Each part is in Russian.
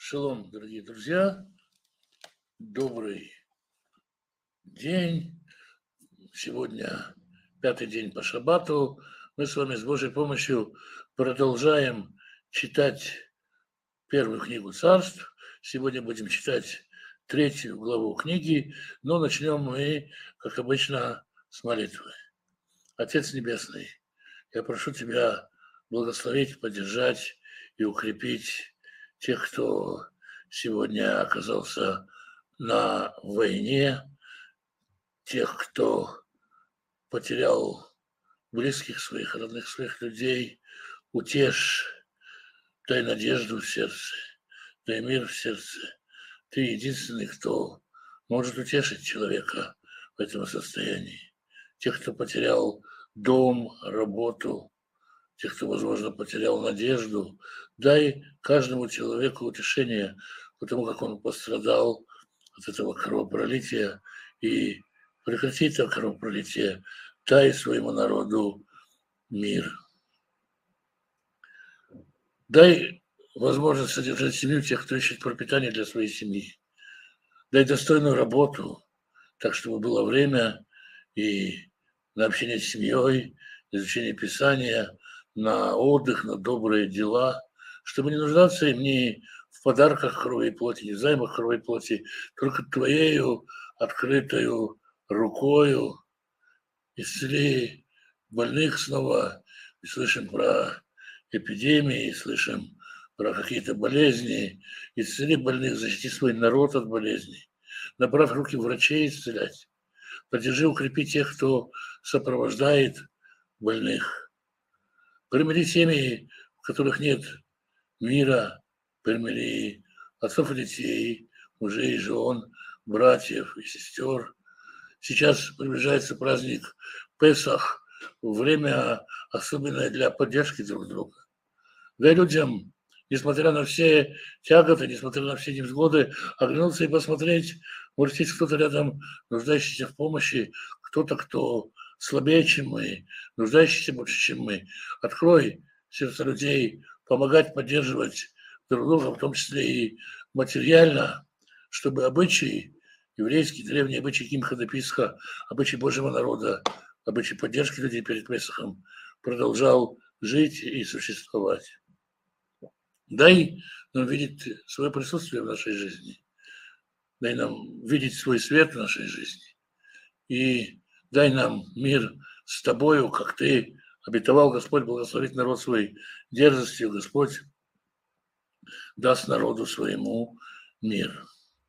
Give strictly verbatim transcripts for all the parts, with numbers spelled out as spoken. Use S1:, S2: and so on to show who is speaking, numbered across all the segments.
S1: Шалом, дорогие друзья, добрый день. Сегодня пятый день по шаббату. Мы с вами с Божьей помощью продолжаем читать первую книгу царств. Сегодня будем читать третью главу книги, но начнем мы, как обычно, с молитвы. Отец Небесный, я прошу Тебя благословить, поддержать и укрепить тех, кто сегодня оказался на войне, тех, кто потерял близких своих, родных своих людей. Утешь, дай надежду в сердце, дай мир в сердце. Ты единственный, кто может утешить человека в этом состоянии. Тех, кто потерял дом, работу, тех, кто, возможно, потерял надежду, дай каждому человеку утешение, потому как он пострадал от этого кровопролития, и прекрати это кровопролитие, дай своему народу мир. Дай возможность содержать семью тех, кто ищет пропитание для своей семьи. Дай достойную работу, так, чтобы было время и на общение с семьей, изучение Писания, на отдых, на добрые дела, чтобы не нуждаться им ни в подарках крови и плоти, ни в займах крови и плоти, только Твоею открытою рукою исцели больных снова. И слышим про эпидемии, слышим про какие-то болезни. Исцели больных, защити свой народ от болезней. Направь руки врачей исцелять. Поддержи, укрепи тех, кто сопровождает больных. Примири семьи, в которых нет мира, примири отцов и детей, мужей и жен, братьев и сестер. Сейчас приближается праздник Песах, время особенное для поддержки друг друга. Дай людям, несмотря на все тяготы, несмотря на все невзгоды, оглянуться и посмотреть, может, есть кто-то рядом, нуждающийся в помощи, кто-то, кто слабее, чем мы, нуждающийся больше, чем мы. Открой сердца людей, помогать, поддерживать друг друга, в том числе и материально, чтобы обычаи, еврейские древние обычаи Кимха де Писха, обычаи Божьего народа, обычаи поддержки людей перед Песахом продолжал жить и существовать. Дай нам видеть свое присутствие в нашей жизни. Дай нам видеть свой свет в нашей жизни. И дай нам мир с Тобою, как Ты обетовал, Господь, благословить народ свой дерзостью. Господь даст народу своему мир.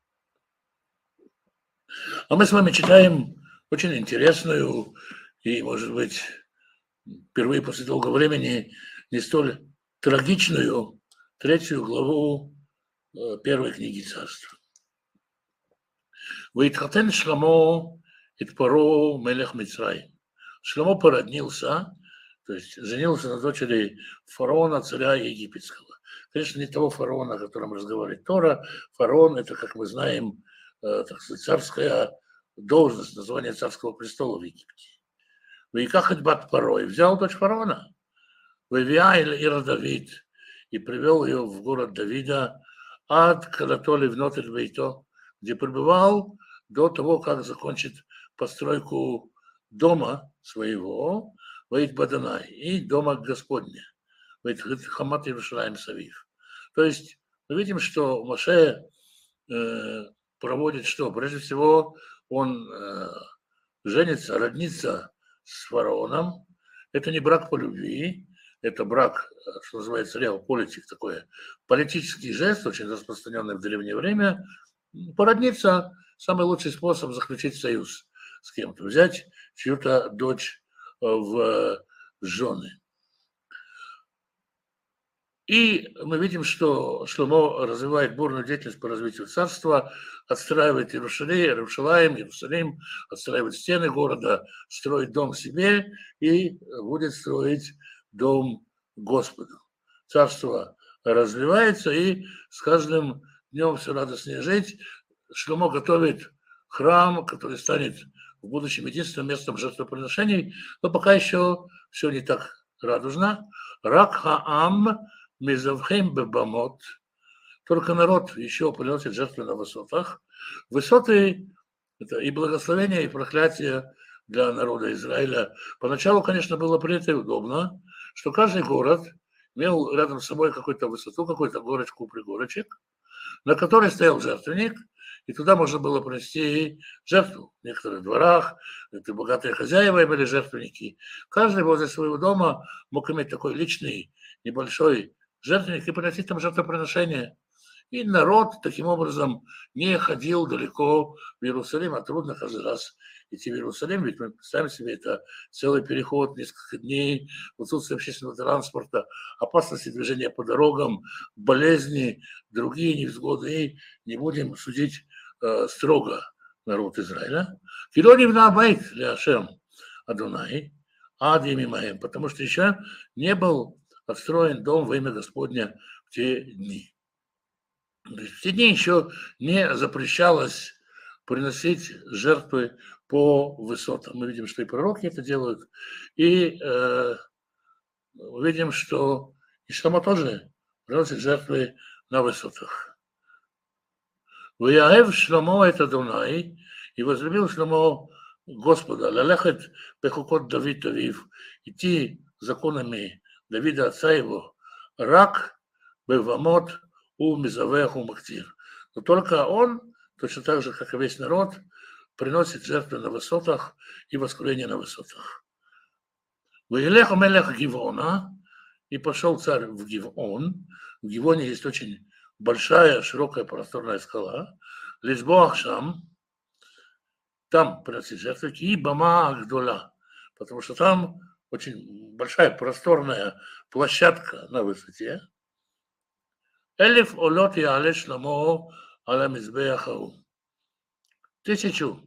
S1: А мы с вами читаем очень интересную и, может быть, впервые после долгого времени не столь трагичную третью главу первой книги царства. «Ваитхатен Шломо ит Паро мелех Мицраим». Шломо породнился, то есть женился на дочери фараона, царя египетского. Конечно, не того фараона, о котором разговаривает Тора. Фараон – это, как мы знаем, так сказать, царская должность, название царского престола в Египте. «Ваикахат бат Паро», и взял дочь фараона. «Вавиа ир Давид», и привел ее в город Давида, ад кадатоли внутрь вейто, где пребывал до того, как закончит постройку дома своего, вейт Баданай, и дома Господня, вейт Хамат Иерушалаим Савив. То есть мы видим, что Моше э, проводит что? Прежде всего, он э, женится, роднится с фараоном. Это не брак по любви, это брак, что называется, реал-политик, такой политический жест, очень распространенный в древнее время. Породниться – самый лучший способ заключить союз с кем-то, взять чью-то дочь в жены. И мы видим, что Шломо развивает бурную деятельность по развитию царства, отстраивает Иерусалим, Иерусалим, Иерусалим, отстраивает стены города, строит дом себе и будет строить дом Господу. Царство развивается, и с каждым днем все радостнее жить. Шломо готовит храм, который станет в будущем единственным местом жертвоприношений, но пока еще все не так радужно. Рак хаам мизавхем бебамот, только народ еще приносит жертвы на высотах. Высоты – это и благословение, и проклятие для народа Израиля. Поначалу, конечно, было принято и удобно, что каждый город имел рядом с собой какую-то высоту, какую-то горочку, пригорочек, на которой стоял жертвенник, и туда можно было принести жертву. В некоторых дворах это богатые хозяева имели жертвенники. Каждый возле своего дома мог иметь такой личный небольшой жертвенник и приносить там жертвоприношение. И народ таким образом не ходил далеко в Иерусалим, а трудно каждый раз идти в Иерусалим, ведь мы представим себе, это целый переход, несколько дней, отсутствие общественного транспорта, опасности движения по дорогам, болезни, другие невзгоды, и не будем судить э, строго народ Израиля. Килоним на байт для Ашем Адонай, Адим Имаем, потому что еще не был отстроен дом во имя Господня в те дни. В те дни еще не запрещалось приносить жертвы по высотам. Мы видим, что и пророки это делают, и э, видим, что и Шломо тоже приносит жертвы на высотах. «Ваяев Шломо это Дунай, и возлюбил Шломо Господа, лалехет пехукот Давид Авив, идти законами Давида отца его, рак бевамот у мизавех у махтир». Но только он, точно так же, как и весь народ, приносит жертвы на высотах и воскурение на высотах. «Ваилех мелех Гивона», и пошел царь в Гивон. В Гивоне есть очень большая, широкая, просторная скала. Лизбоах Шам, там приносит жертвы, и Бама Агдола, потому что там очень большая, просторная площадка на высоте. Элиф олот яале Шломо аля мизбеах хау. Тысячу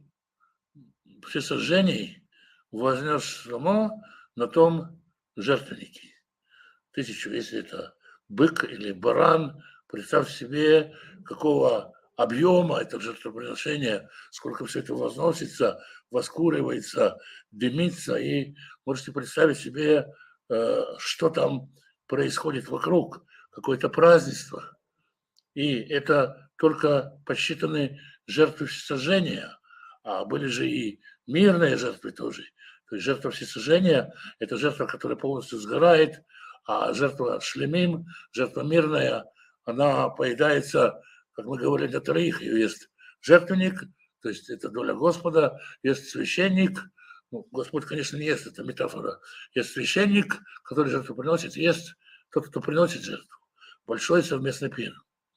S1: всесожжений вознес Шломо на том жертвеннике. Тысячу, если это бык или баран, представь себе, какого объема это жертвоприношение, сколько все это возносится, воскуривается, дымится, и можете представить себе, что там происходит вокруг, какое-то празднество. И это только посчитаны жертвы всесожжения, а были же и мирные жертвы тоже. То есть жертва всесожжения – это жертва, которая полностью сгорает, а жертва шлемим, жертва мирная, она поедается, как мы говорили, для троих. Ее есть жертвенник, то есть это доля Господа, есть священник, ну, Господь, конечно, не ест, это метафора, есть священник, который жертву приносит, есть тот, кто приносит жертву. Большой совместный пир.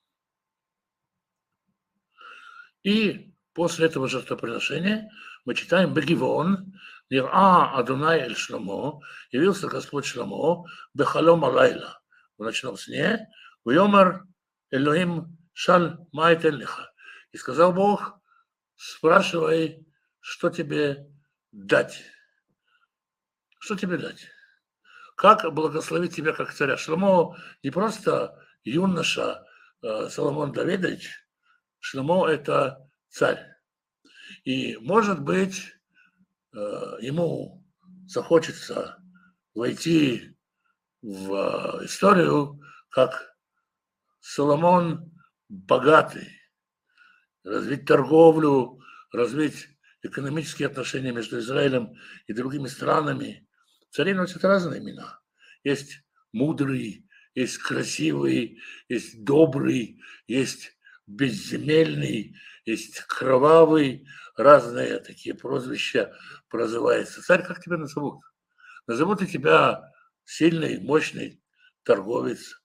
S1: И после этого жертвоприношения мы читаем Бегивон, Нира Адонай эль Шломо, явился Господь Шломо, Бехалом алайла, в ночном сне, Вьомар Элоим Шаль Майтен лиха. И сказал Бог, спрашивай, что тебе дать. Что тебе дать? Как благословить тебя как царя? Шломо не просто юноша Соломон Давидович, Шломо – это царь. И, может быть, ему захочется войти в историю как Соломон богатый, развить торговлю, развить экономические отношения между Израилем и другими странами. Цари носят разные имена. Есть мудрый, есть красивый, есть добрый, есть безземельный, есть кровавый, разные такие прозвища прозываются. Царь, как тебя назовут? Назовут и тебя сильный, мощный торговец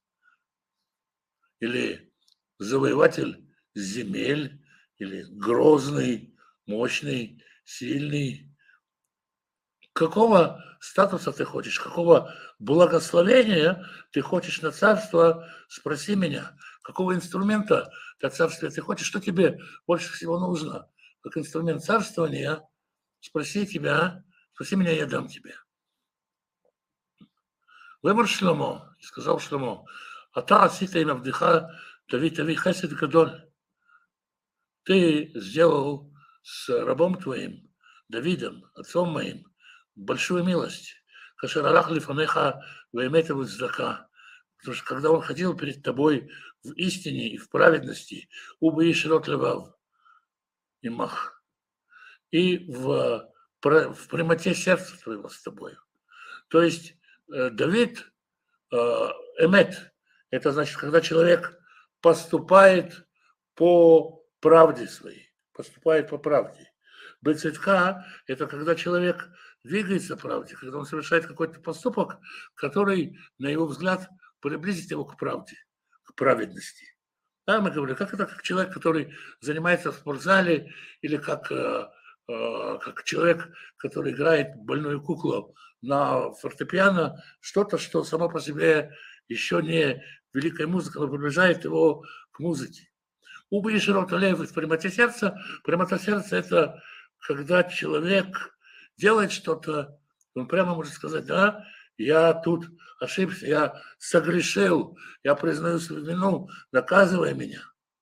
S1: или завоеватель земель, или грозный, мощный, сильный. Какого статуса ты хочешь, какого благословения ты хочешь на царство, спроси меня. Какого инструмента для царствия ты хочешь, что тебе больше всего нужно? Как инструмент царствования, спроси тебя, спроси меня, я дам тебе. Вымер Шломо, и сказал Шломо, ата асита им авдиха Давид ави хесед гадоль. Ты сделал с рабом твоим, Давидом, отцом моим, большую милость. Кашер алах лифанеха ваэмета вцдака. Потому что когда он ходил перед тобой в истине и в праведности, убы и широт левав, и мах, и в, в прямоте сердца твоего с тобой. То есть Давид, эмет, это значит, когда человек поступает по правде своей, поступает по правде. Бецитка – это когда человек двигается по правде, когда он совершает какой-то поступок, который, на его взгляд, приблизит его к правде, к праведности. Да, мы говорим, как это как человек, который занимается в спортзале, или как, э, э, как человек, который играет больную куклу на фортепиано, что-то, что само по себе еще не великая музыка, но приближает его к музыке. Уба и широко лев в прямоте сердца. Прямота сердца – это когда человек делает что-то, он прямо может сказать, да, я тут ошибся, я согрешил, я признаю свою вину, наказывай меня.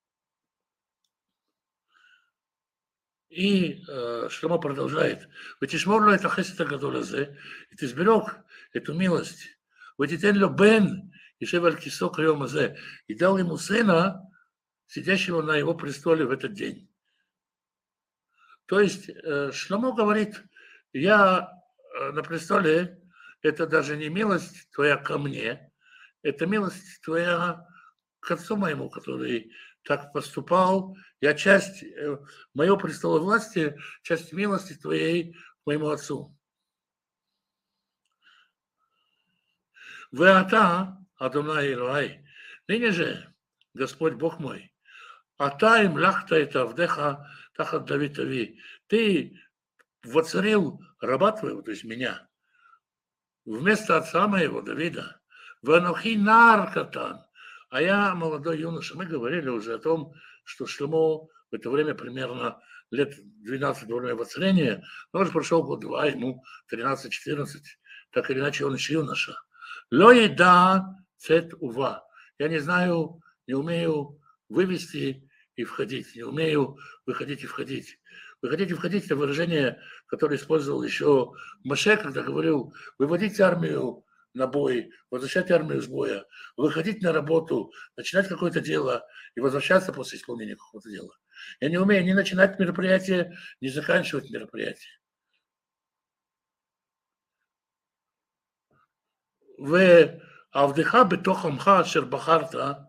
S1: И э, Шломо продолжает. «Вытишморло это хесета гадолазе, и ты сберег эту милость. Вытитенло бен, и шеваль кисок йомазе, и дал ему сына, сидящего на его престоле в этот день». То есть э, Шломо говорит, я э, на престоле, это даже не милость твоя ко мне, это милость твоя к отцу моему, который так поступал. Я часть э, моего престола власти, часть милости твоей к моему отцу. Веата, Адонай Илай, ныне же, Господь Бог мой, ата им лахта это авдеха тахат Давид ави, ты воцарил раба твоего, то есть меня, вместо отца моего Давида, ванохи наркатан, а я молодой юноша. Мы говорили уже о том, что Шломо в это время примерно лет двенадцать во время воцарения, но уже прошел год два, ему тринадцать-четырнадцать, так или иначе он еще юноша. Ло еда цет ува. Я не знаю, не умею вывести и входить, не умею выходить и входить. Выходить и входить – это выражение, которое использовал еще Моше, когда говорил, выводите армию на бой, возвращать армию с боя, выходить на работу, начинать какое-то дело и возвращаться после исполнения какого-то дела. Я не умею ни начинать мероприятие, ни заканчивать мероприятие. В Авдеха бетохамха шербахарта,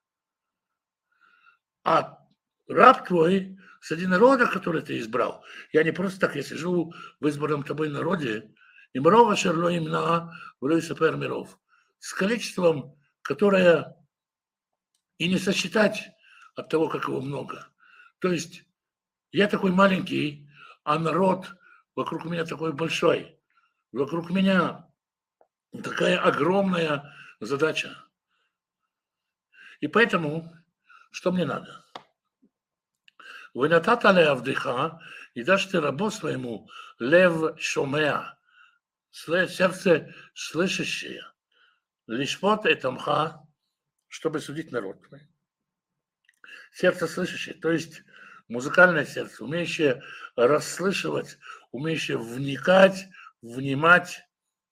S1: а раб твой среди народа, который ты избрал. Я не просто так, я сижу в избранном тобой народе, и мрова шерло имна в сапер миров, с количеством, которое и не сосчитать от того, как его много. То есть я такой маленький, а народ вокруг меня такой большой. Вокруг меня такая огромная задача. И поэтому, что мне надо? Вынатата ле авдыха, и дашь ты рабу своему лев шомеа, сердце слышащее, лишпот этамха, чтобы судить народ твой. Сердце слышащее, то есть музыкальное сердце, умеющее расслышивать, умеющее вникать, внимать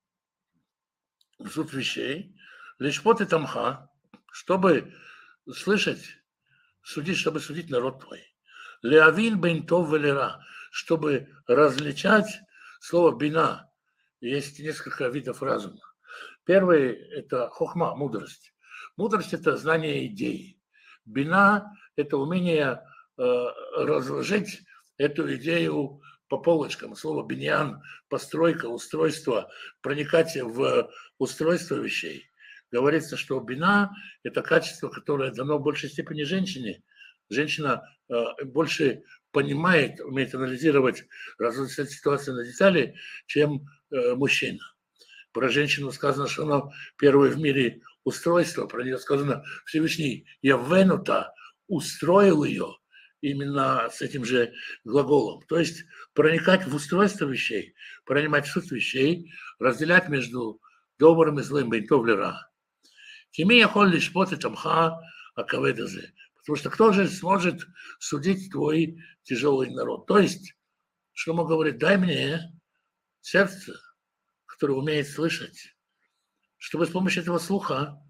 S1: в суть вещей, лишпот этамха, чтобы слышать, судить, чтобы судить народ твой. Леавин бентов велера, чтобы различать слово бина. Есть несколько видов разума. Первый – это хохма, мудрость. Мудрость – это знание идеи. Бина – это умение э, разложить эту идею по полочкам. Слово биньян – постройка, устройство, проникать в устройство вещей. Говорится, что бина – это качество, которое дано в большей степени женщине. Женщина э, больше понимает, умеет анализировать, различать ситуацию на детали, чем э, мужчина. Про женщину сказано, что она первая в мире устройство, про нее сказано Всевышний Явенута устроил ее именно с этим же глаголом. То есть проникать в устройство вещей, понимать суть вещей, разделять между добрым и злым, бентовлера. Кими я холь лишь поты тамха акаведазе. Потому что кто же сможет судить твой тяжелый народ? То есть, Шломо говорит, дай мне сердце, которое умеет слышать, чтобы с помощью этого слуха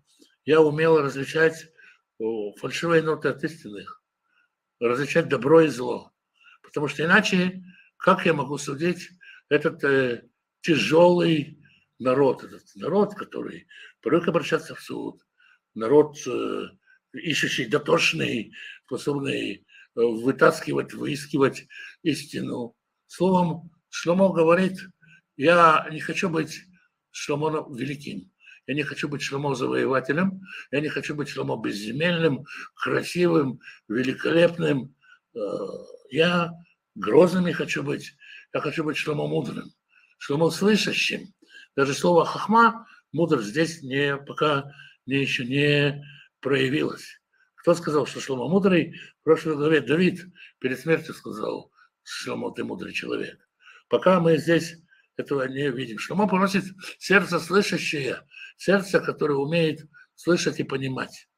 S1: я умел различать о, фальшивые ноты от истинных, различать добро и зло. Потому что иначе, как я могу судить этот э, тяжелый народ, этот народ, который привык обращаться в суд, народ, э, ищущий дотошный, способный э, вытаскивать, выискивать истину. Словом, Шломо говорит, я не хочу быть Шломо великим, я не хочу быть Шломо завоевателем, я не хочу быть Шломо безземельным, красивым, великолепным. Я грозным не хочу быть, я хочу быть Шломо мудрым, Шломо слышащим. Даже слово хахма, мудрость здесь не, пока не, еще не проявилось. Кто сказал, что Шломо мудрый? В прошлой главе Давид перед смертью сказал, Шломо, ты мудрый человек. Пока мы здесь этого не видим. Шломо просит сердце слышащее, сердце, которое умеет слышать и понимать.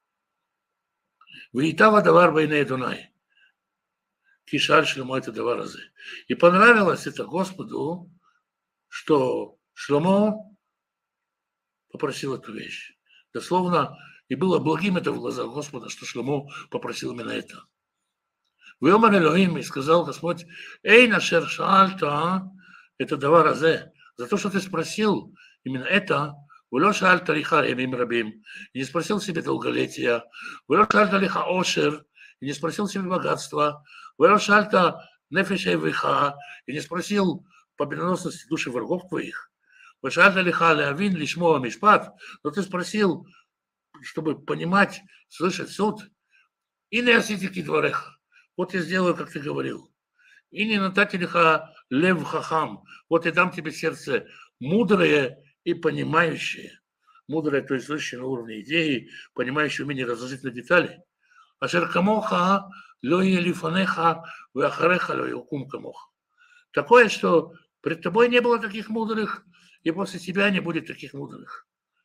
S1: Ваитава давар бейней Дунай. Кишаль Шломо это давар разы. И понравилось это Господу, что Шломо попросил эту вещь. Дословно, и было благим это в глазах Господа, что Шломо попросил именно это. Веомар Элохим, и сказал Господь, эй, нашер шаальта, это давар азе, за то, что ты спросил именно это, ולא שאלת לך ימים рабим, и не спросил себе долголетия, ולא שאלת לך עושר, и не спросил себе богатства, ולא שאלת נפש אויביך, и не спросил победоносности души врагов твоих, ושאלת לך להבין לשמוע משפט, но ты спросил, чтобы понимать, слышать суд, и не осити кидвареха, вот я сделаю, как ты говорил, и не натати лиха лев хахам, вот я дам тебе сердце мудрое и понимающее, мудрое, то есть слышащее на уровне идеи, понимающее умение разложить на детали. Ашер камоха ло елифанеха веахареха ло якум камоха. Такое, что пред тобой не было таких мудрых, и после тебя не будет таких мудрых.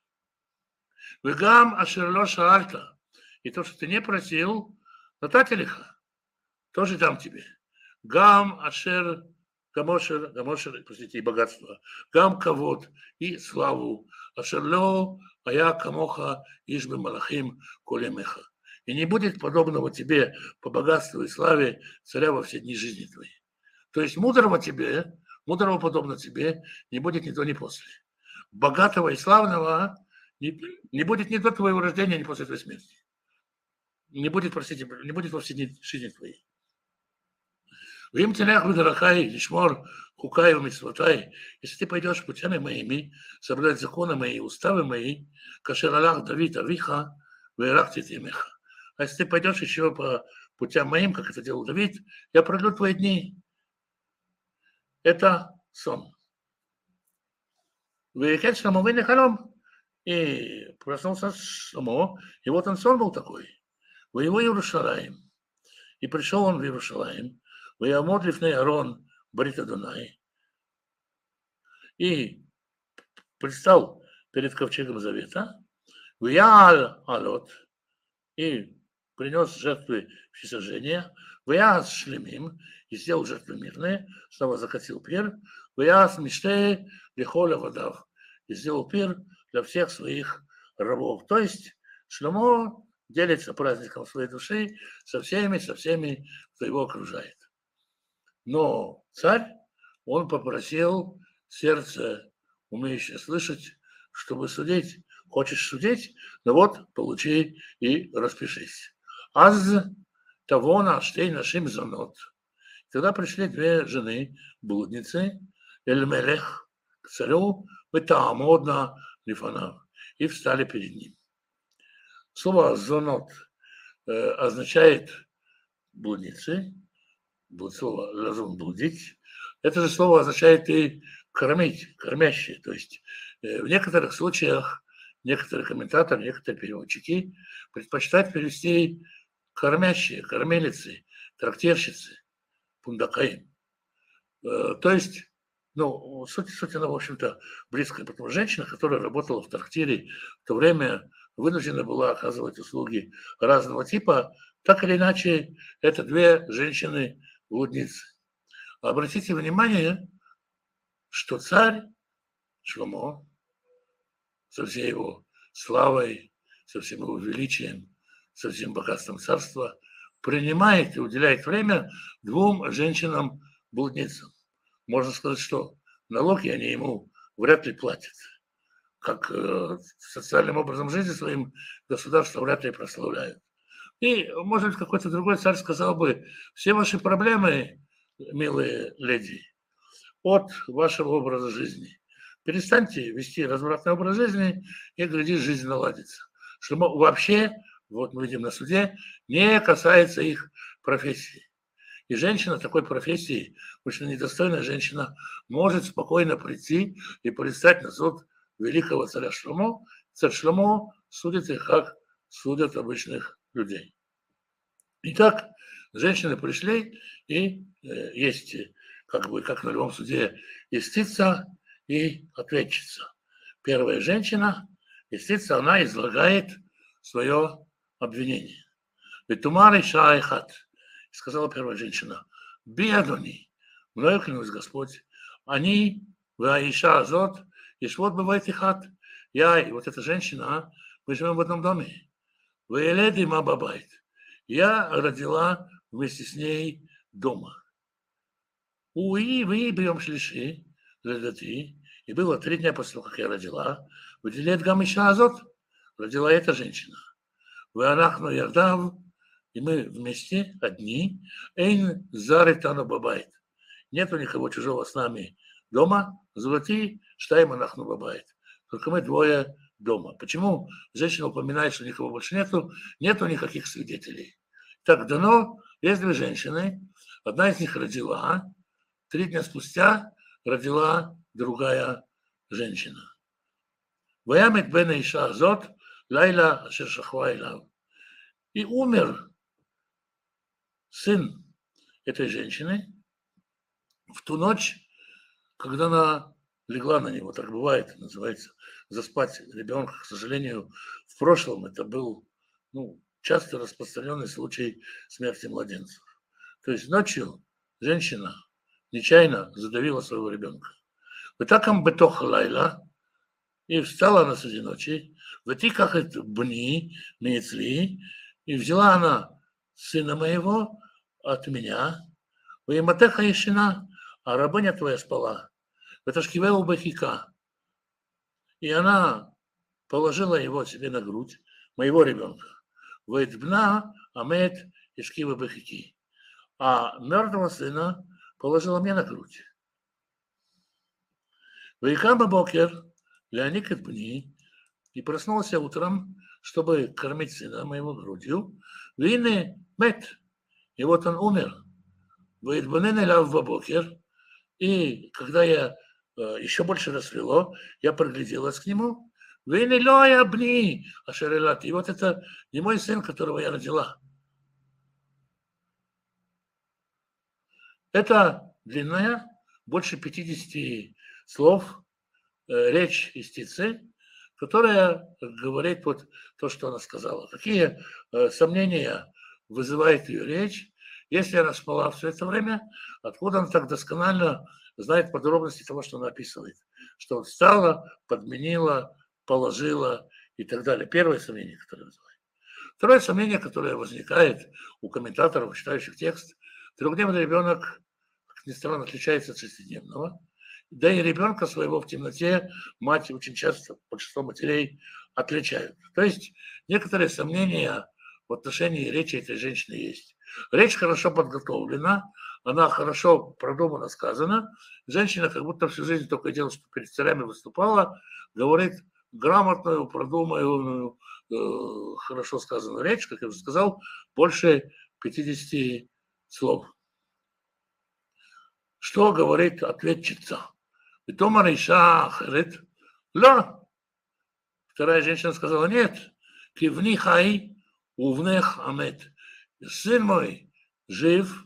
S1: Вегам ашер ло шаальта. И то, что ты не просил, натателиха, тоже дам тебе. Гам ашер Гамошер, Гамошер, простите, и богатство. Гам кавод, и славу. Ашерло, а я камоха, ишбе малахим, колемеха. И не будет подобного тебе по богатству и славе царя во все дни жизни твоей. То есть мудрого тебе, мудрого подобно тебе, не будет ни до, ни после. Богатого и славного не, не будет ни до твоего рождения, ни после твоей смерти. Не будет, простите, не будет во все дни жизни твоей. Вим телях выдарахай, лишмор, хукай, умитсватай. Если ты пойдешь путями моими, соблюдать законы мои, уставы мои, кашер Аллах Давид Авиха, вейрахти тимеха. А если ты пойдешь еще по путям моим, как это делал Давид, я продлю твои дни. Это сон. Вейкет Шломо вейне халом. И проснулся Шломо, и вот он сон был такой. Воево Иерушалаим. И пришел он в Иерушалаим. Ваямод лифней Арон Барит Адонай. И предстал перед ковчегом завета. Ваял алот. И принес жертвы всесожжения. Ваяс шлемим. И сделал жертвы мирные. Снова закатил пир. Ваяс миште лихоля водав. И сделал пир для всех своих рабов. То есть Шломо делится праздником своей души со всеми, со всеми, кто его окружает. Но царь, он попросил сердце, умеющее слышать, чтобы судить. Хочешь судить? Ну вот, получи и распишись. Аз того на штей нашим занот. Тогда пришли две жены, блудницы, Эль-Мелех, к царю, Ветаамодна Лифанав, и встали перед ним. Слово «зонот» э, означает блудницы, слово «лазун» – блудить. Это же слово означает и кормить, кормящие. То есть э, в некоторых случаях некоторые комментаторы, некоторые переводчики предпочитают перевести кормящие, кормилицы, трактирщицы, пундакаим. Э, то есть, ну, суть, суть она, в общем-то, близкая, потому что женщина, которая работала в трактире, в то время вынуждена была оказывать услуги разного типа, так или иначе, это две женщины-блудницы. Обратите внимание, что царь Шломо со всей его славой, со всем его величием, со всем богатством царства, принимает и уделяет время двум женщинам-блудницам. Можно сказать, что налоги они ему вряд ли платят. Как э, социальным образом жизни своим государство вряд ли прославляют. И, может быть, какой-то другой царь сказал бы: все ваши проблемы, милые леди, от вашего образа жизни. Перестаньте вести развратный образ жизни, и, глядишь, жизнь наладится. Что вообще, вот мы видим на суде, не касается их профессии. И женщина такой профессии, очень недостойная женщина, может спокойно прийти и предстать на суд великого царя Шломо. Царь Шломо судит их, как судят обычных людей. Итак, женщины пришли, и э, есть, как бы, как на любом суде, истица и ответчица. Первая женщина, истица, она излагает свое обвинение. «Ветумар иша айхат», сказала первая женщина: «Би адони, мною клянусь Господь, они, вы иша азот, ишвот бывает и хат». Я и вот эта женщина, мы живем в одном доме. Вы эледи ма бабайт. Я родила вместе с ней дома. Уи, вы берем шлиши, ледати, и было три дня после того, как я родила, выделяет гамиша азот, родила эта женщина. Вы анахну ярдав, и мы вместе, одни, эйн заритану бабайт. Нет у никого чужого с нами дома, золоти, штайм анахну бабайт. Только мы двое дома. Почему женщина упоминает, что никого больше нету? Нету никаких свидетелей. Так дано, есть две женщины, одна из них родила, три дня спустя родила другая женщина. Ваямет бен иша азот, лайла ашер шахва илав. И умер сын этой женщины в ту ночь, когда она легла на него. Так бывает, называется, заспать ребенка. К сожалению, в прошлом это был, ну, часто распространенный случай смерти младенцев. То есть ночью женщина нечаянно задавила своего ребенка. Вот так он бетох лайла, и встала она среди ночи, в как это бни, мецли, и взяла она сына моего от меня, в иматеха ешина, а рабыня твоя спала. Это шкивел бахика. И она положила его себе на грудь, моего ребенка. Вейтбна амет и шкива бахики. А мертвого сына положила мне на грудь. Вейкама бокер, леоникет бни, и проснулся утром, чтобы кормить сына моего грудью. Вине мет, и вот он умер. Вейтбанен эляв бабокер, и когда я еще больше рассвело, я пригляделась к нему. Вине лоя бни, ашерелат, и вот это не мой сын, которого я родила. Это длинная, больше пятидесяти слов, э, речь истицы, которая говорит вот то, что она сказала. Какие э, сомнения вызывает ее речь, если она спала все это время, откуда она так досконально знает подробности того, что она описывает. Что вот встала, подменила, положила и так далее. Первое сомнение, которое вызывает. Второе сомнение, которое возникает у комментаторов, читающих текст. Трехдневный ребенок, как ни странно, отличается от шестидневного. Да и ребенка своего в темноте мать очень часто, большинство матерей, отличают. То есть некоторые сомнения в отношении речи этой женщины есть. Речь хорошо подготовлена, она хорошо продуманно сказана. Женщина как будто всю жизнь только делала, что перед царями выступала, говорит грамотную, продуманную, э, хорошо сказанную речь, как я уже сказал, больше пятидесяти слов. Что говорит ответчица? Витомар иша ахерет, ла. Вторая женщина сказала: нет, кивни хай, увнех амет. Сын мой жив,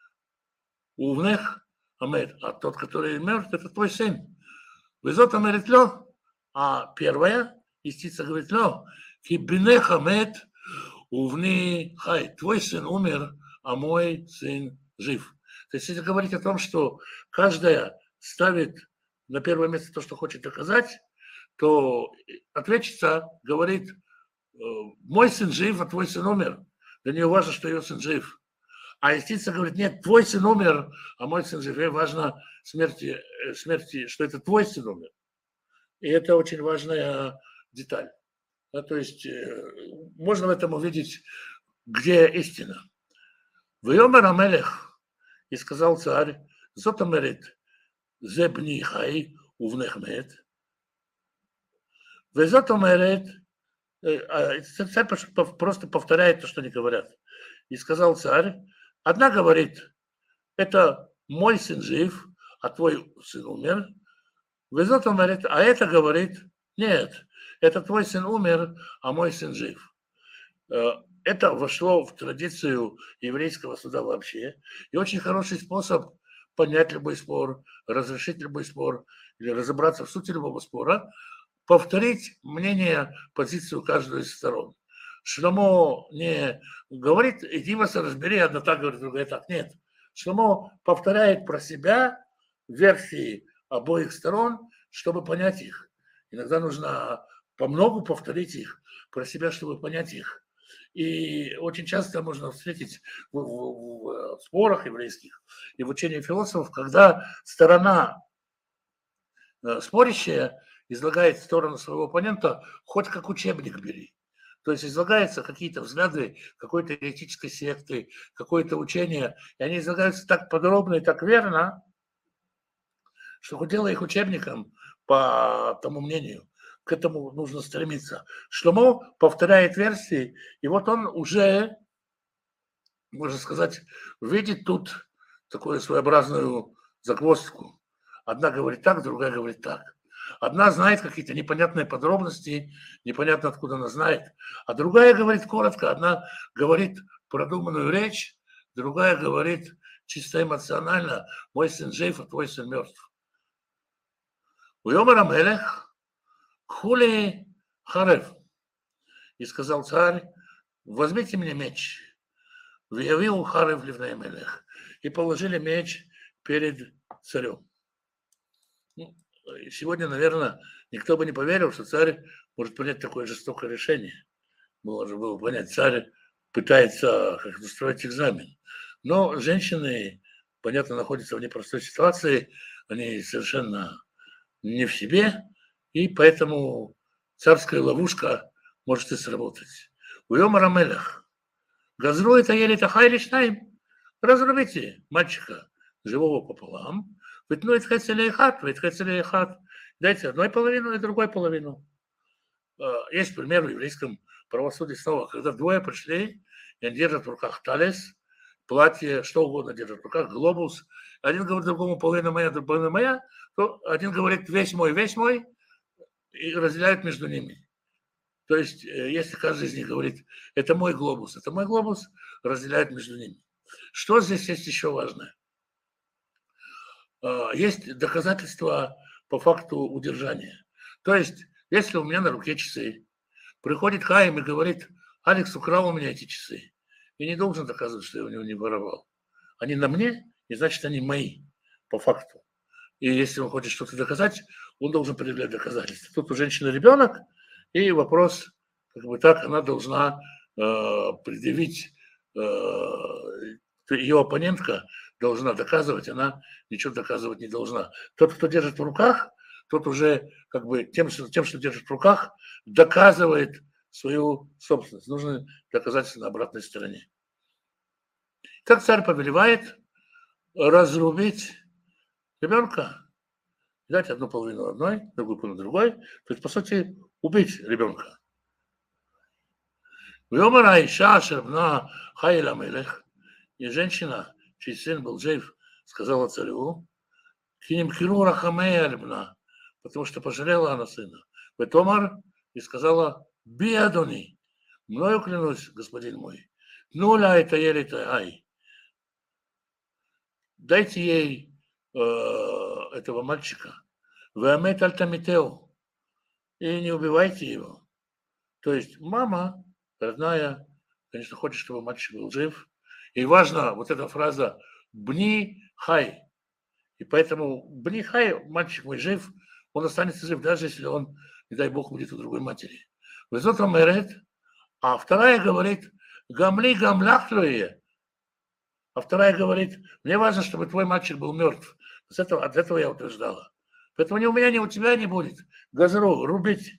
S1: увнех амет, а тот, который мертв, это твой сын. Везот америт ло, а первая истица говорит: ло, кибнех амет, увни хай. Твой сын умер, а мой сын жив. То есть если говорить о том, что каждая ставит на первое место то, что хочет доказать, то ответчица говорит мой сын жив, а твой сын умер. Для нее важно, что ее сын жив. А истица говорит, нет, твой сын умер, а мой сын жив. Ей важно смерти, смерти, что это твой сын умер. И это очень важная деталь. Да, то есть можно в этом увидеть, где истина. Вайомер Амелех, и сказал царь, зотамерит, зе бни хай увнех мет. Везотамерит, царь просто повторяет то, что они говорят. И сказал царь, одна говорит, это мой сын жив, а твой сын умер. Везотамерит, а это говорит, нет, это твой сын умер, а мой сын жив. Это вошло в традицию еврейского суда вообще. И очень хороший способ понять любой спор, разрешить любой спор или разобраться в сути любого спора, повторить мнение, позицию каждой из сторон. Шломо не говорит, иди вас разбери, одна так говорит, другая так. Нет. Шломо повторяет про себя версии обоих сторон, чтобы понять их. Иногда нужно по многу повторить их про себя, чтобы понять их. И очень часто можно встретить в, в, в спорах еврейских и в учении философов, когда сторона спорящая излагает сторону своего оппонента, хоть как учебник бери. То есть излагаются какие-то взгляды какой-то еретической секты, какое-то учение, и они излагаются так подробно и так верно, что хоть делай их учебником по тому мнению. К этому нужно стремиться. Шломо повторяет версии, и вот он уже, можно сказать, видит тут такую своеобразную загвоздку. Одна говорит так, другая говорит так. Одна знает какие-то непонятные подробности, непонятно откуда она знает, а другая говорит коротко, одна говорит продуманную речь, другая говорит чисто эмоционально, мой сын жив, а твой сын мертв. Уйомар Амелех, Хули Харев. И сказал царь, возьмите мне меч. Выявил Харев ливней мелех. И положили меч перед царем. Сегодня, наверное, никто бы не поверил, что царь может принять такое жестокое решение. Можно было понять, царь пытается как устроить экзамен. Но женщины, понятно, находятся в непростой ситуации, они совершенно не в себе, и поэтому царская ловушка может и сработать. Уйомар Амелех. Газру это еле тахай лишнаим. Разрубите мальчика живого пополам. Ветнует хэцелей хат, ветхэцелей хат. Дайте одной половину и другой половину. Есть пример в еврейском правосудии снова, когда двое пришли, и они держат в руках талис, платье, что угодно держат в руках, глобус. Один говорит другому, половина моя, другая половина моя. То один говорит, весь мой, весь мой, и разделяют между ними. То есть, если каждый из них говорит, это мой глобус, это мой глобус, разделяют между ними. Что здесь есть еще важное? Есть доказательства по факту удержания. То есть, если у меня на руке часы, приходит Хаим и говорит, Алекс украл у меня эти часы, и не должен доказывать, что я у него не воровал. Они на мне, и значит, они мои, по факту. И если он хочет что-то доказать, он должен предъявлять доказательства. Тут у женщины ребенок, и вопрос, как бы так, она должна э, предъявить, э, ее оппонентка должна доказывать, она ничего доказывать не должна. Тот, кто держит в руках, тот уже как бы тем, что, тем, что держит в руках, доказывает свою собственность. Нужны доказательства на обратной стороне. Как царь повелевает разрубить ребенка, дать одну половину одной, другую половину другой, то есть, по сути, убить ребенка. И женщина, чей сын был жив, сказала царю, потому что пожалела она сына. Ветомар и сказала, биадони, мною клянусь, господин мой, нуля это елита ай. Дайте ей э, этого мальчика, веамет альтамитеу, и не убивайте его. То есть мама, родная, конечно, хочет, чтобы мальчик был жив. И важна вот эта фраза «бни хай». И поэтому «бни хай», мальчик мой жив, он останется жив, даже если он, не дай бог, будет у другой матери. Везот омерет, А вторая говорит, гамли гамляхлюе. А вторая говорит, мне важно, чтобы твой мальчик был мертв. С этого, от этого я утверждала. Поэтому ни у меня, ни у тебя не будет. Газру рубить.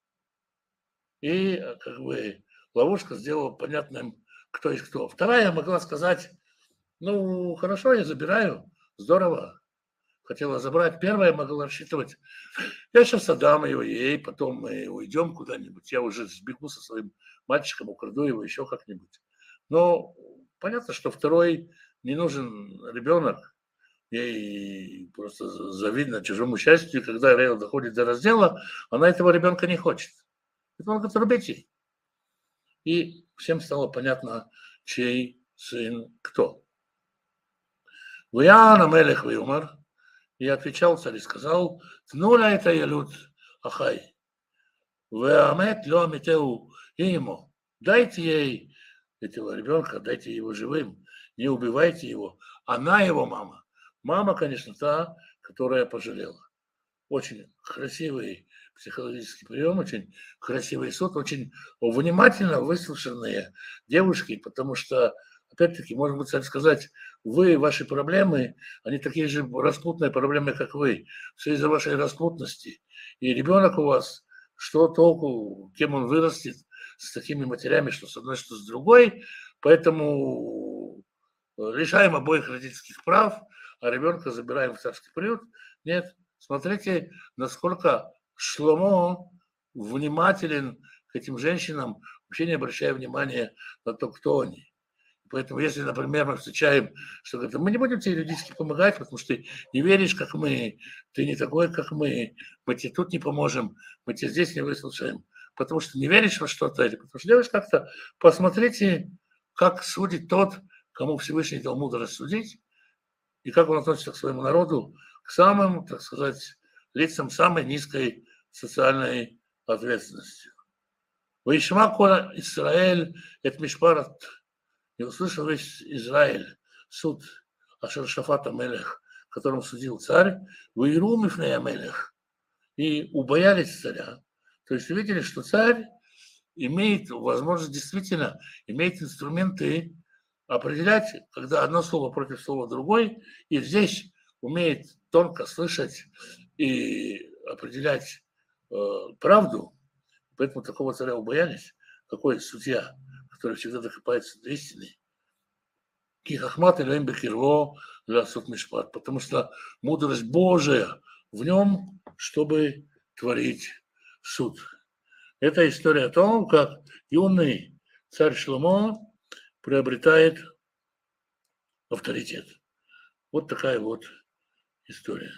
S1: И как бы ловушка сделала понятным, кто есть кто. Вторая могла сказать, ну, хорошо, я забираю, здорово. Хотела забрать. Первая могла рассчитывать, я сейчас отдам его ей, потом мы уйдем куда-нибудь. Я уже сбегу со своим мальчиком, украду его еще как-нибудь. Но понятно, что второй не нужен ребенок. Ей просто завидно чужому счастью. Когда Рейл доходит до раздела, она этого ребенка не хочет. Это он говорит, рубите. И всем стало понятно, чей сын кто. Ваян Амелех виумар. И отвечал царь и сказал, тнула это ялют ахай. Веамет ло амитеу ему. Дайте ей этого ребенка, дайте его живым, не убивайте его. Она его мама. Мама, конечно, та, которая пожалела. Очень красивый психологический прием, очень красивый суд, очень внимательно выслушанные девушки, потому что, опять-таки, можно будет сказать, вы, ваши проблемы, они такие же распутные проблемы, как вы. Все из-за вашей распутности. И ребенок у вас, что толку, кем он вырастет, с такими матерями, что с одной, что с другой. Поэтому лишаем обоих родительских прав, а ребенка забираем в царский приют. Нет. Смотрите, насколько Шломо внимателен к этим женщинам, вообще не обращая внимания на то, кто они. Поэтому, если, например, мы встречаем, что говорит, мы не будем тебе юридически помогать, потому что ты не веришь, как мы, ты не такой, как мы, мы тебе тут не поможем, мы тебе здесь не выслушаем, потому что не веришь во что-то, или потому что делаешь как-то, посмотрите, как судит тот, кому Всевышний дал мудрость судить, и как он относится к своему народу, к самым, так сказать, лицам самой низкой социальной ответственности. Ваишма кола Исраэль, это мишпарат, и услышал весь Израиль суд Ашер Шафата Мелех, которым судил царь, Ваиру Мифнея Мелех, и убоялись царя. То есть увидели, что царь имеет возможность, действительно, имеет инструменты определять, когда одно слово против слова другой, и здесь умеет тонко слышать и определять э, правду, поэтому такого царя убоялись, какой судья, который всегда докопается до истины. Кихахмат и лембекирво лясут мишпат, потому что мудрость Божия в нем, чтобы творить суд. Это история о том, как юный царь Шломо приобретает авторитет. Вот такая вот история.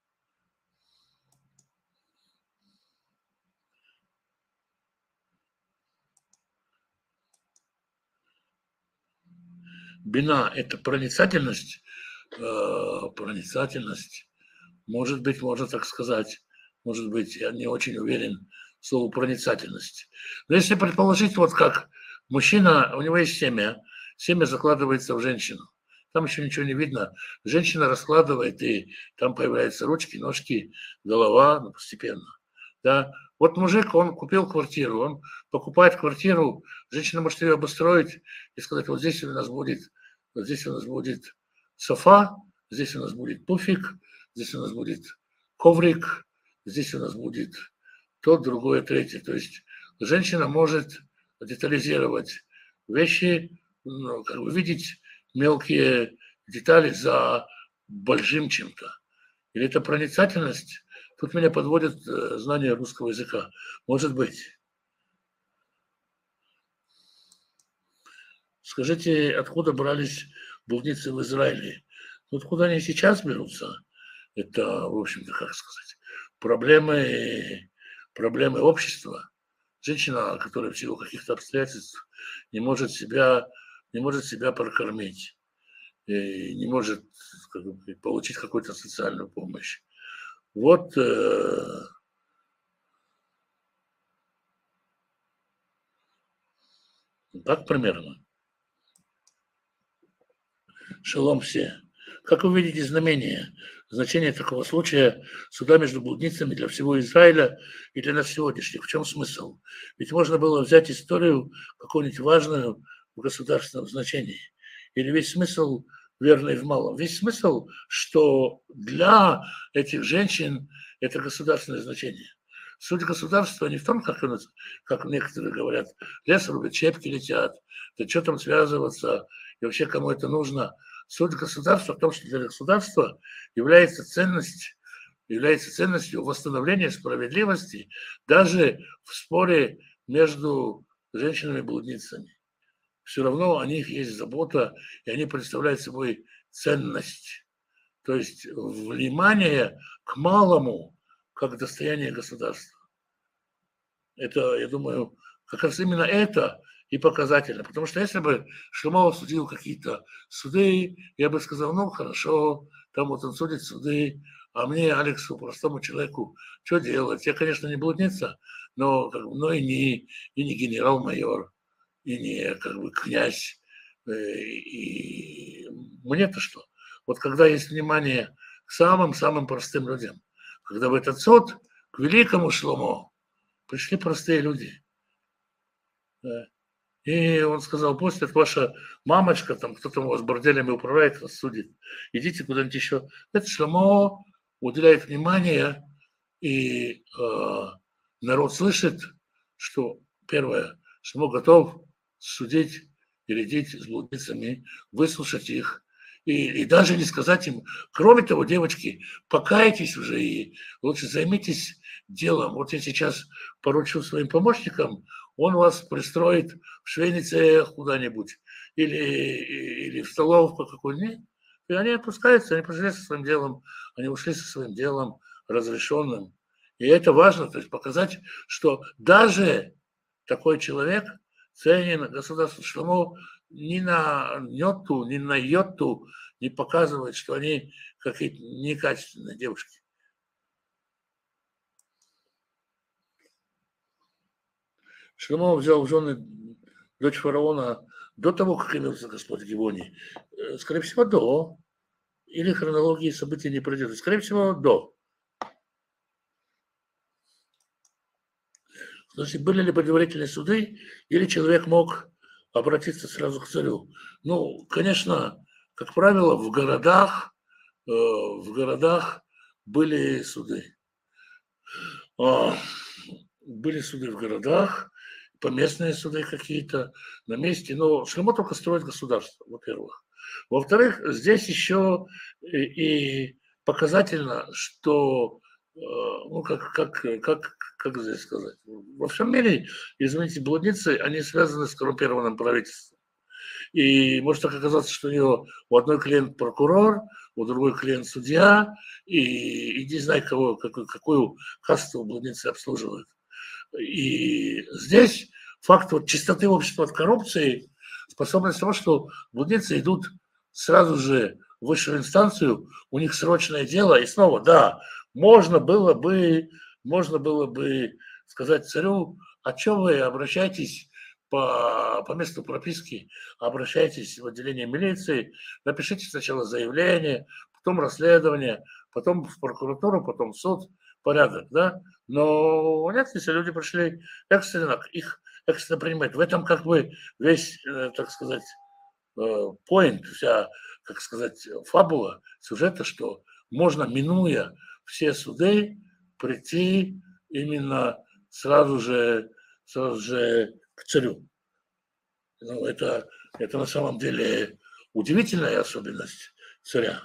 S1: Бина – это проницательность, э, проницательность, может быть, можно так сказать, может быть, я не очень уверен в слове проницательность. Но если предположить, вот как мужчина, у него есть семя, семя закладывается в женщину, там еще ничего не видно, женщина раскладывает, и там появляются ручки, ножки, голова, ну, постепенно, да. Вот мужик, он купил квартиру, он покупает квартиру, женщина может ее обустроить и сказать, вот здесь у нас будет, вот здесь у нас будет софа, здесь у нас будет пуфик, здесь у нас будет коврик, здесь у нас будет то, другое, третье. То есть женщина может детализировать вещи, ну, как бы видеть мелкие детали за большим чем-то. Или это проницательность? Тут меня подводит знание русского языка. Может быть. Скажите, откуда брались блудницы в Израиле? Ну, откуда они сейчас берутся? Это, в общем-то, как сказать, проблемы, проблемы общества. Женщина, которая в силу каких-то обстоятельств не может себя, не может себя прокормить, и не может, как бы, получить какую-то социальную помощь. Вот э, так примерно. Шалом все. Как вы видите знамение, значение такого случая суда между блудницами для всего Израиля и для нас сегодняшних? В чем смысл? Ведь можно было взять историю какую-нибудь важную в государственном значении. Или весь смысл верный в малом? Весь смысл, что для этих женщин это государственное значение. Суть государства не в том, как, у нас, как некоторые говорят, лес рубят, щепки летят, да что там связываться, и вообще кому это нужно. Суть государства в том, что для государства является ценность, является ценностью восстановления справедливости даже в споре между женщинами-блудницами. Все равно о них есть забота, и они представляют собой ценность. То есть внимание к малому, как достояние государства. Это, я думаю, как раз именно это и показательно. Потому что если бы Шломо судил какие-то суды, я бы сказал, ну, хорошо, там вот он судит суды, а мне, Алексу, простому человеку, что делать? Я, конечно, не блудница, но, как бы, но и, не, и не генерал-майор, и не как бы князь. И мне-то что? Вот когда есть внимание к самым-самым простым людям, когда в этот суд к великому Шломо пришли простые люди. И он сказал, пусть это ваша мамочка, там кто-то у вас борделями управляет, вас судит. Идите куда-нибудь еще. Это Шломо уделяет внимание, и э, народ слышит, что первое, Шломо готов судить и рядить с блудницами, выслушать их, и, и даже не сказать им, кроме того, девочки, покайтесь уже и лучше займитесь делом. Вот я сейчас поручу своим помощникам, он вас пристроит в швейный цех куда-нибудь или, или в столовку какую-нибудь. И они отпускаются, они пошли со своим делом, они ушли со своим делом разрешенным. И это важно, то есть показать, что даже такой человек ценен государству, что ему ни на йоту, ни на йоту не показывает, что они какие-то некачественные девушки. Шломо взял в жены дочь фараона до того, как явился Господь Гивони. Скорее всего, до. Или хронологии событий не пройдет. Скорее всего, до. Значит, были ли предварительные суды, или человек мог обратиться сразу к царю? Ну, конечно, как правило, в городах, э, в городах были суды. А, были суды в городах, поместные суды какие-то на месте. Но Шломо только строит государство, во-первых. Во-вторых, здесь еще и показательно, что, ну, как, как, как, как здесь сказать, во всем мире, извините, блудницы, они связаны с коррумпированным правительством. И может так оказаться, что у него у одной клиент прокурор, у другой клиент судья, и, и не знаю, кого, какую, какую касту блудницы обслуживают. И здесь факт вот чистоты общества от коррупции, способность того, что блудницы идут сразу же в высшую инстанцию, у них срочное дело, и снова, да, можно было бы, можно было бы сказать царю, а что вы обращайтесь по, по месту прописки, обращайтесь в отделение милиции, напишите сначала заявление, потом расследование, потом в прокуратуру, потом в суд, порядок, да, но нет, если люди пришли экстренно, их экстренно принимать. В этом как бы весь, так сказать, point, вся, как сказать, фабула сюжета, что можно, минуя все суды, прийти именно сразу же, сразу же к царю. Ну, это, это на самом деле удивительная особенность царя.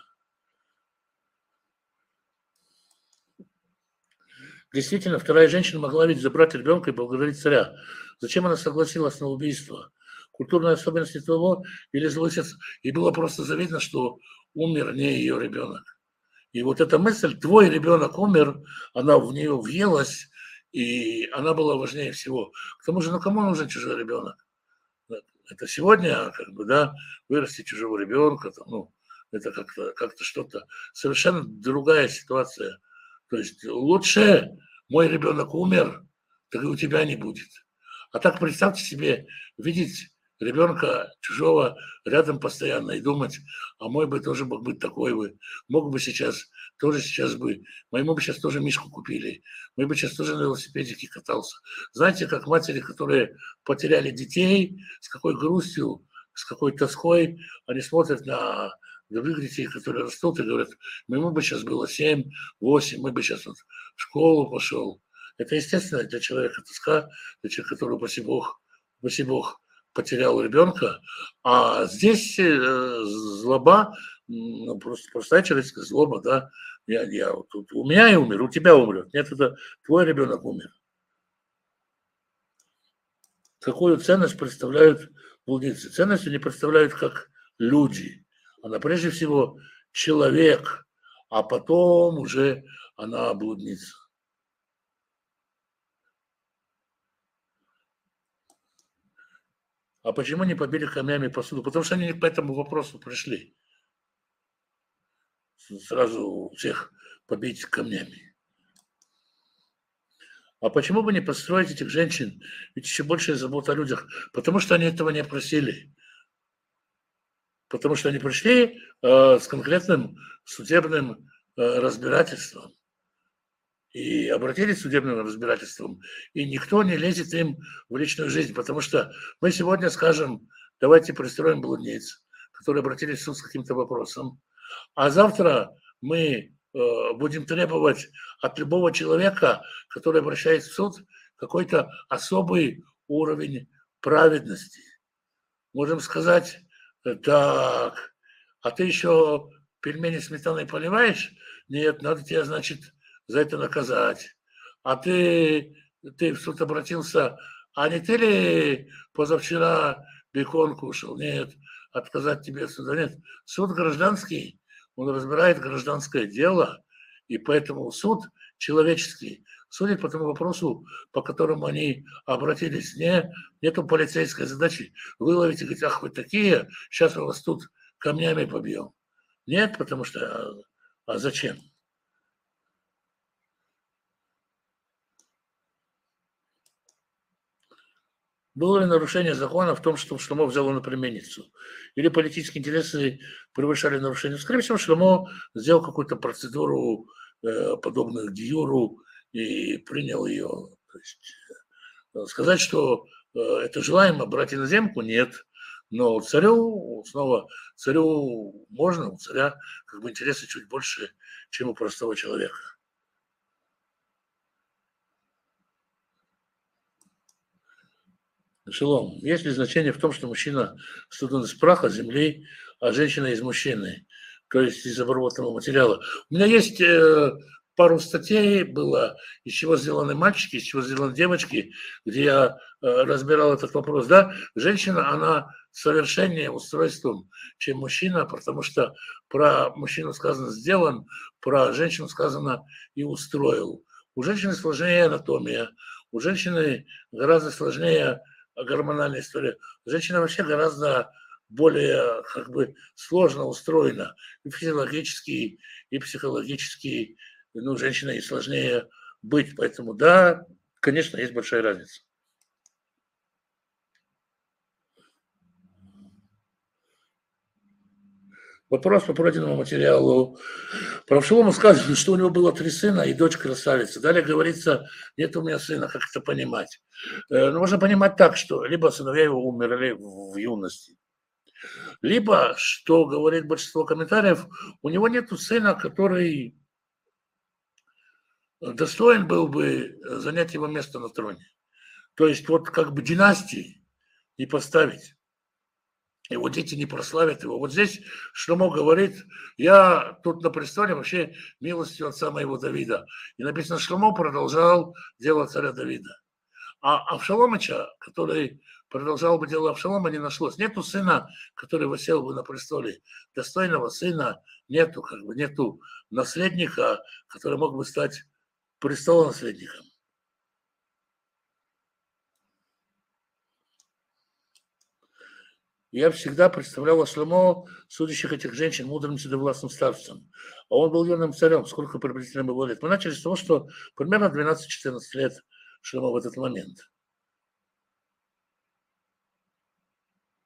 S1: Действительно, вторая женщина могла ведь забрать ребенка и благодарить царя. Зачем она согласилась на убийство? Культурные особенности того или злой сердце? И было просто завидно, что умер не ее ребенок. И вот эта мысль, твой ребенок умер, она в нее въелась, и она была важнее всего. К тому же, ну кому нужен чужой ребенок? Это сегодня, как бы, да, вырастить чужого ребенка, там, ну, это как-то, как-то что-то, совершенно другая ситуация. То есть лучше мой ребенок умер, так и у тебя не будет. А так представьте себе, видеть ребенка чужого рядом постоянно и думать, а мой бы тоже мог быть такой бы, мог бы сейчас, тоже сейчас бы, моему бы сейчас тоже мишку купили, мы бы сейчас тоже на велосипедике катался. Знаете, как матери, которые потеряли детей, с какой грустью, с какой тоской они смотрят на других детей, которые растут и говорят, моему бы сейчас было семь, восемь, мы бы сейчас вот в школу пошел. Это естественно для человека тоска, для человека, который, упаси Бог, упаси Бог, потерял ребенка. А здесь э, злоба, ну, просто простая человеческая злоба, да. Я, я, вот, тут, у меня и умер, у тебя умрет. Нет, это твой ребенок умер. Какую ценность представляют блудницы? Ценность они представляют как люди. Она прежде всего человек, а потом уже она блудница. А почему не побили камнями посуду? Потому что они не по этому вопросу пришли. Сразу всех побить камнями. А почему бы не построить этих женщин? Ведь еще большая забота о людях. Потому что они этого не просили. Потому что они пришли э, с конкретным судебным э, разбирательством. И обратились к судебным разбирательствам. И никто не лезет им в личную жизнь. Потому что мы сегодня скажем, давайте пристроим блудниц, которые обратились в суд с каким-то вопросом. А завтра мы э, будем требовать от любого человека, который обращается в суд, какой-то особый уровень праведности. Можем сказать, так, а ты еще пельмени сметаной поливаешь? Нет, надо тебя, значит, за это наказать. А ты, ты в суд обратился, а не ты ли позавчера бекон кушал? Нет, отказать тебе от суда нет. Суд гражданский, он разбирает гражданское дело, и поэтому суд человеческий судит по тому вопросу, по которому они обратились. Не, нету полицейской задачи выловить и говорить, ах, вы такие, сейчас мы вас тут камнями побьем. Нет, потому что, а зачем? Было ли нарушение закона в том, что Шломо взял на племенницу? Или политические интересы превышали нарушение? Скорее всего, Шломо сделал какую-то процедуру, э, подобную гиюру, и принял ее. То есть, э, сказать, что э, это желаемо брать иноземку, нет. Но царю, снова, царю можно, у царя как бы интересы чуть больше, чем у простого человека. Шелом. Есть ли значение в том, что мужчина создан из праха, земли, а женщина из мужчины, то есть из обработанного материала? У меня есть э, пару статей было, из чего сделаны мальчики, из чего сделаны девочки, где я э, разбирал этот вопрос. Да, женщина, она совершеннее устройством, чем мужчина, потому что про мужчину сказано «сделан», про женщину сказано «и устроил». У женщины сложнее анатомия, у женщины гораздо сложнее гормональная история. Женщина вообще гораздо более как бы сложно устроена и физиологически, и психологически. Ну, женщина и сложнее быть. Поэтому да, конечно, есть большая разница. Вопрос по пройденному материалу. Про Авшалома сказано, что у него было три сына и дочь красавица. Далее говорится, нет у меня сына, как это понимать? Ну, можно понимать так, что либо сыновья его умерли в юности, либо, что говорит большинство комментариев, у него нет сына, который достоин был бы занять его место на троне. То есть вот как бы династии не поставить. Его дети не прославят его. Вот здесь Шломо говорит, я тут на престоле вообще милостью отца моего Давида. И написано, Шломо продолжал дело царя Давида. А Авшаломыча, который продолжал бы дело Авшалома, не нашлось. Нету сына, который восел бы на престоле. Достойного сына нету, как бы нету наследника, который мог бы стать престолонаследником. Я всегда представлял Шломо, судящих этих женщин, мудрым седовластным старцем. А он был юным царем. Сколько приблизительно было лет? Мы начали с того, что примерно двенадцать-четырнадцать лет Шломо в этот момент.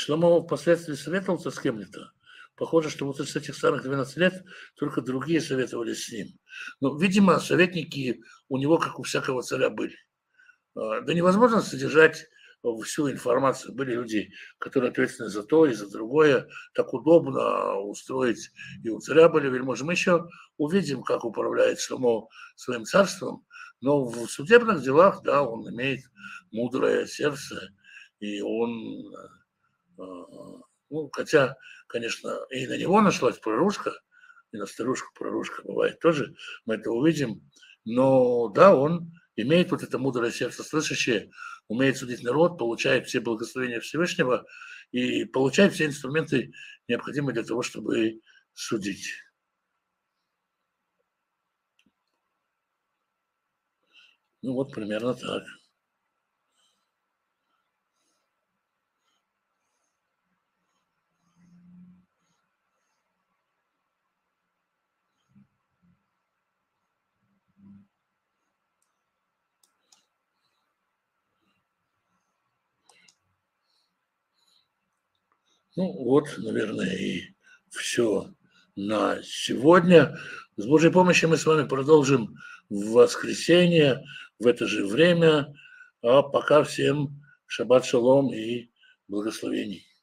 S1: Шломо впоследствии советовался с кем-то. Похоже, что вот с этих самых двенадцати лет только другие советовались с ним. Но, видимо, советники у него, как у всякого царя, были. Да невозможно содержать всю информацию. Были люди, которые ответственны за то и за другое. Так удобно устроить. И у царя были вельможи. Мы еще увидим, как управляет Шломо своим царством. Но в судебных делах, да, он имеет мудрое сердце. И он, ну, хотя, конечно, и на него нашлась прорушка, и на старушку прорушка бывает тоже, мы это увидим. Но да, он имеет вот это мудрое сердце слышащее, умеет судить народ, получает все благословения Всевышнего и получает все инструменты, необходимые для того, чтобы судить. Ну вот примерно так. Ну вот, наверное, и все на сегодня. С Божьей помощью мы с вами продолжим в воскресенье в это же время. А пока всем шаббат шалом и благословений.